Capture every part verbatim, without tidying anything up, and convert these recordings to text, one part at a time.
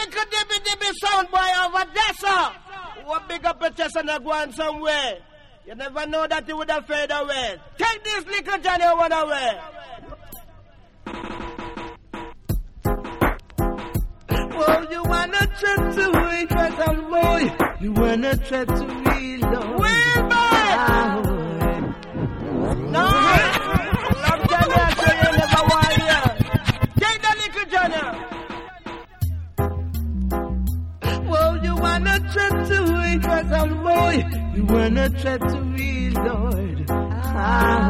little dibby dibby sound boy over there, sir. What big up your chest and go on somewhere. You never know that you would have fade away. Take this little Johnny one away. Well, you wanna try to wait, but boy, you wanna try to reload. Wheel boy! No! Love Johnny, I say you never want here. Take the little Johnny. Well, you wanna try to wait, but boy, you wanna try to reload. Ah,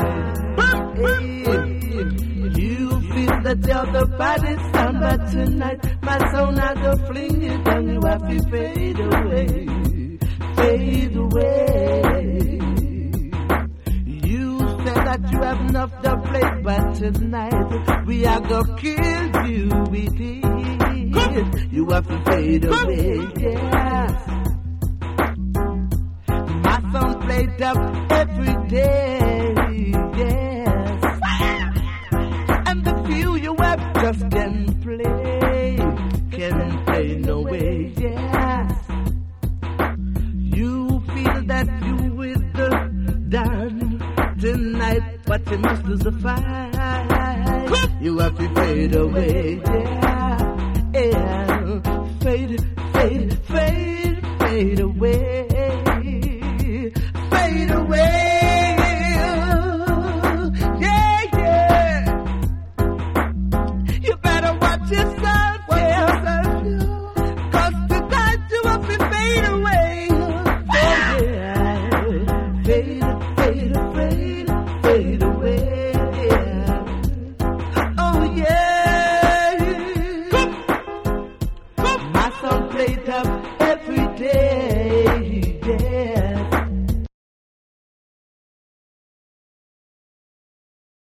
hey. You feel that you're the baddest sound, but tonight my sound I go fling it down. You have to fade away, fade away. You say that you have enough to play, but tonight we are gonna kill you with it. You have to fade away, yes. My sound played up every day, yes. And the few you have just can play, can play no way, yes. You feel that you with the done tonight, but you must lose the fight. You have to fade away, yeah, yeah. Fade, fade, fade, fade away, fade away. Yourself, yourself, cause tonight you have to fade away. Oh yeah, fade, fade, fade, fade away. Oh yeah, my song played up every day.